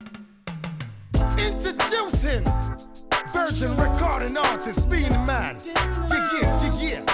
Introducing Virgin recording artist, being the man. Yeah.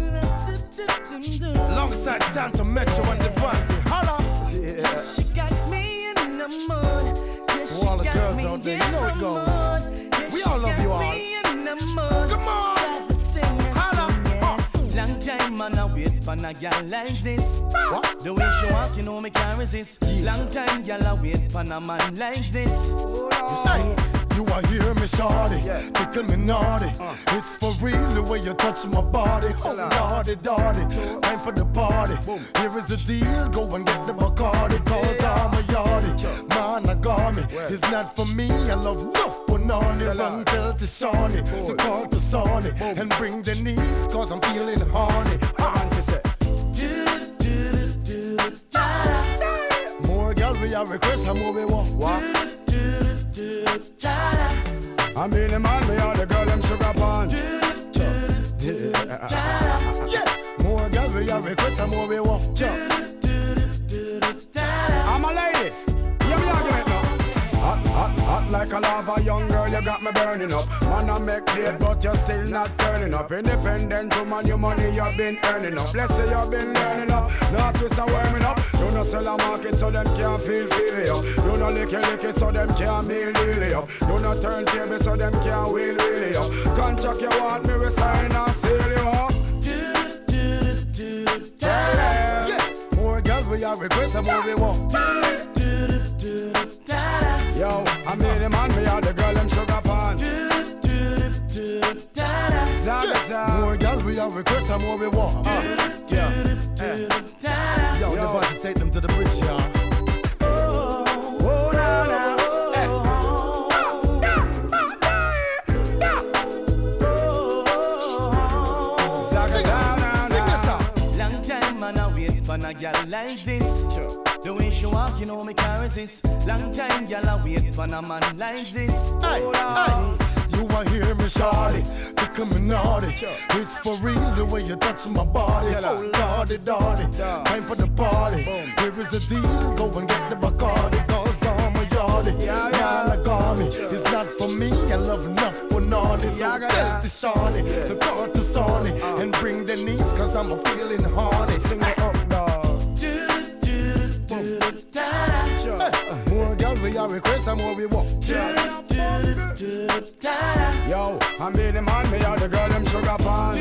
Alongside Santa Metro and Devante. Holla! Yeah. She got me in the mood. For all the girls out there, you know it goes. We all love you all. Come on! Holla! Long time man I wait for a girl like this. What? The way she walk, you know me can't resist. Long time girl I wait for a man like this. Hey, you are here, me shawty, tickle me naughty. It's for real the way you touch my body. Oh lordy, dardy, time for the party. Here is the deal, go and get the Bacardi. Cause I'm a yardie, man I got me. It's not for me, I love enough punani. Run tell to Shawnee, to call to Sonny, and bring the knees, cause I'm feeling horny. More girl we are request, and more we want. I mean the man, me all the girl them sugar pan. Yeah, more girl we are request, and more we want. I'm a ladies, yeah me argument now. Hot like a lava, young girl, you got me burning up. Man, I make late, but you're still not turning up. Independent woman, your money you've been earning up. Let's say you've been learning up, not twist and warming up. You no sell a market so them can't feel it up. You no lick it so them can't meal it up. You no turn table so them can't wheel it up. Contract you want me, we sign and seal you up. Tell them. Yeah, more girl we are request, and more we want. Yo, I mean the man, me all the girl them sugar pan. More girl we are request, and more we want. Yo, we about to take them to the bridge, y'all. Long time man I wait for a girl like this. The way she walk, you know me can't resist. Long time girl I wait for a man like this. Hey, you are here, me shawty, tickle me naughty. It's for real the way you touch my body. Oh lordy, dardy, time for the party. Here is the deal, go and get the Bacardi. Cause I'm a yardie, man I got me. It's not for me, I love enough punani. So tell to Shawnee, to call to Sonny, and bring the knees, cause I'm a feeling horny. Sing it up, dog. More girl we are request, and more we want. Yo, I mean the man, me all the girl them sugar pan.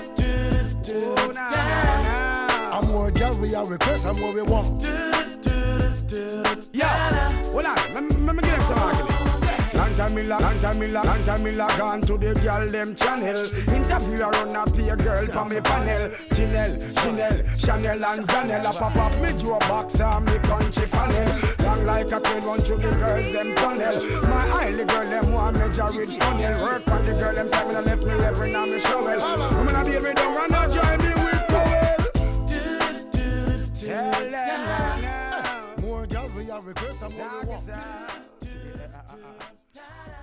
And more girl we are request, and more we want. Yo, hold on, let me give them some argument. Long time me log on to the girl them channel. Interview around a peer girl from me panel. Chanel and Janelle. I pop up me draw box and me country funnel. Long like a train run through the girls them tunnel. My highly girl them want me jarred funnel. Work on the girl them side me left me level on me shovel. Woman a baby down and a join me with cowl. Tell them now. More girl we are request, and more we want. Ta-da.